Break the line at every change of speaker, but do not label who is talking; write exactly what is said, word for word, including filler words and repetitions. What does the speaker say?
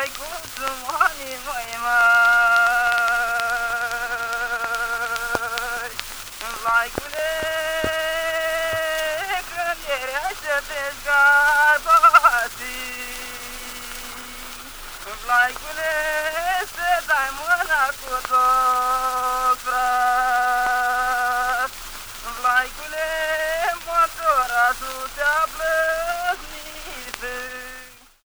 vai cum sumanii măi măi. Laicule, când erea să te zgarbati, laicule, să dai mâna cu dor.